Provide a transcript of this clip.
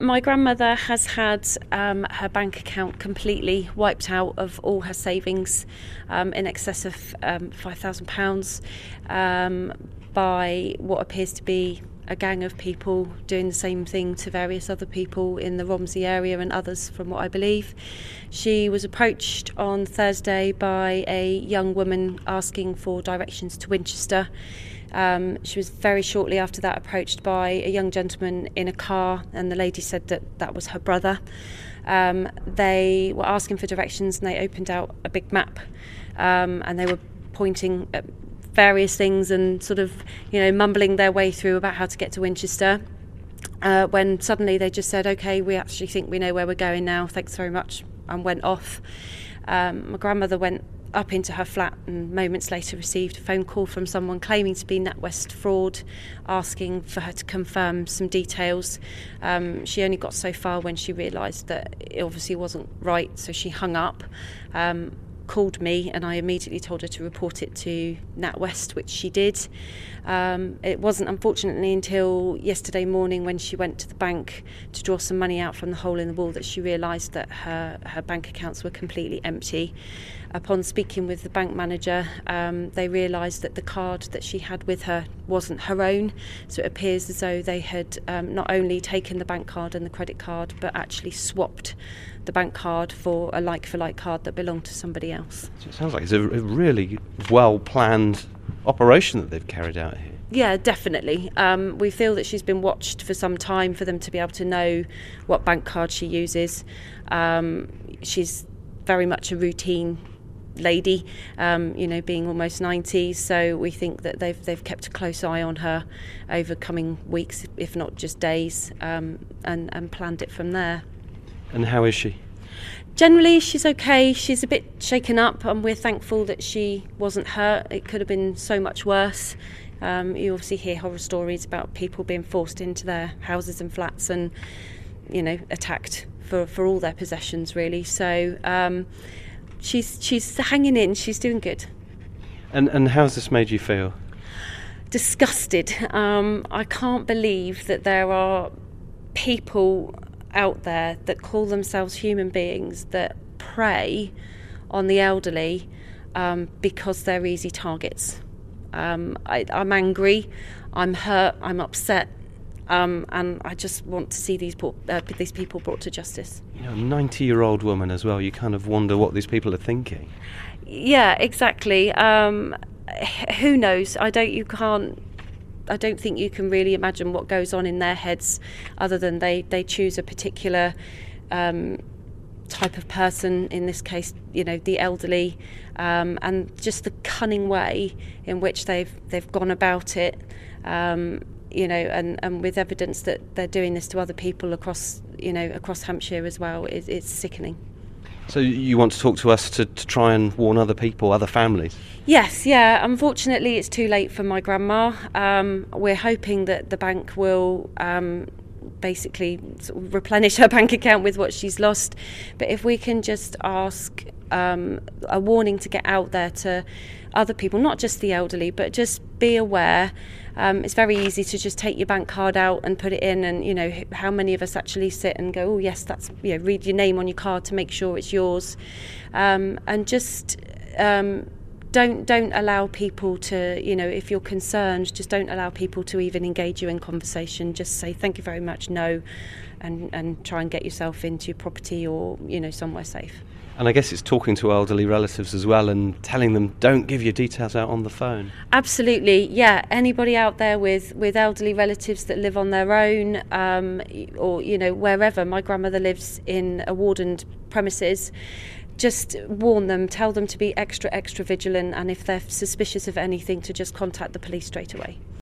My grandmother has had her bank account completely wiped out of all her savings, in excess of £5,000, by what appears to be a gang of people doing the same thing to various other people in the Romsey area and others, from what I believe. She was approached on Thursday by a young woman asking for directions to Winchester. She was very shortly after that approached by a young gentleman in a car, and the lady said that that was her brother. They were asking for directions, and they opened out a big map, and they were pointing at various things and sort of, mumbling their way through about how to get to Winchester. When suddenly they just said, "Okay, we actually think we know where we're going now. Thanks very much," and went off. My grandmother went up into her flat and moments later received a phone call from someone claiming to be NatWest fraud, asking for her to confirm some details. She only got so far when she realised that it obviously wasn't right, so she hung up, called me, and I immediately told her to report it to NatWest, which she did. It wasn't unfortunately until yesterday morning, when she went to the bank to draw some money out from the hole in the wall, that she realised that her bank accounts were completely empty. Upon speaking with the bank manager, they realised that the card that she had with her wasn't her own, so it appears as though they had not only taken the bank card and the credit card, but actually swapped the bank card for a like-for-like card that belonged to somebody else. So it sounds like it's a really well-planned operation that they've carried out here. Yeah, definitely. We feel that she's been watched for some time for them to be able to know what bank card she uses. She's very much a routine lady, being almost 90, so we think that they've kept a close eye on her over coming weeks, if not just days, and planned it from there. And how is she? Generally, she's okay. She's a bit shaken up, and we're thankful that she wasn't hurt. It could have been so much worse. You obviously hear horror stories about people being forced into their houses and flats and, attacked for all their possessions, really. So she's hanging in. She's doing good. And how's this made you feel? Disgusted. I can't believe that there are people out there that call themselves human beings that prey on the elderly because they're easy targets. I'm angry, I'm hurt, I'm upset, and I just want to see these people brought to justice. A 90-year-old woman as well. You kind of wonder what these people are thinking. Yeah, exactly. Who knows? I don't think you can really imagine what goes on in their heads, other than they choose a particular type of person, in this case, the elderly, and just the cunning way in which they've gone about it, and with evidence that they're doing this to other people across Hampshire as well. It's sickening. So you want to talk to us to try and warn other people, other families? Yes, yeah. Unfortunately, it's too late for my grandma. We're hoping that the bank will basically sort of replenish her bank account with what she's lost. But if we can just ask a warning to get out there to other people, not just the elderly, but just be aware. It's very easy to just take your bank card out and put it in, and how many of us actually sit and go, "Oh yes, that's," read your name on your card to make sure it's yours, and just don't allow people to, if you're concerned, just don't allow people to even engage you in conversation. Just say thank you very much, no, and try and get yourself into your property or somewhere safe. And I guess it's talking to elderly relatives as well and telling them, don't give your details out on the phone. Absolutely, yeah. Anybody out there with elderly relatives that live on their own, or wherever. My grandmother lives in a wardened premises. Just warn them, tell them to be extra vigilant, and if they're suspicious of anything, to just contact the police straight away.